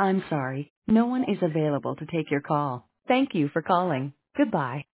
I'm sorry, no one is available to take your call. Thank you for calling. Goodbye.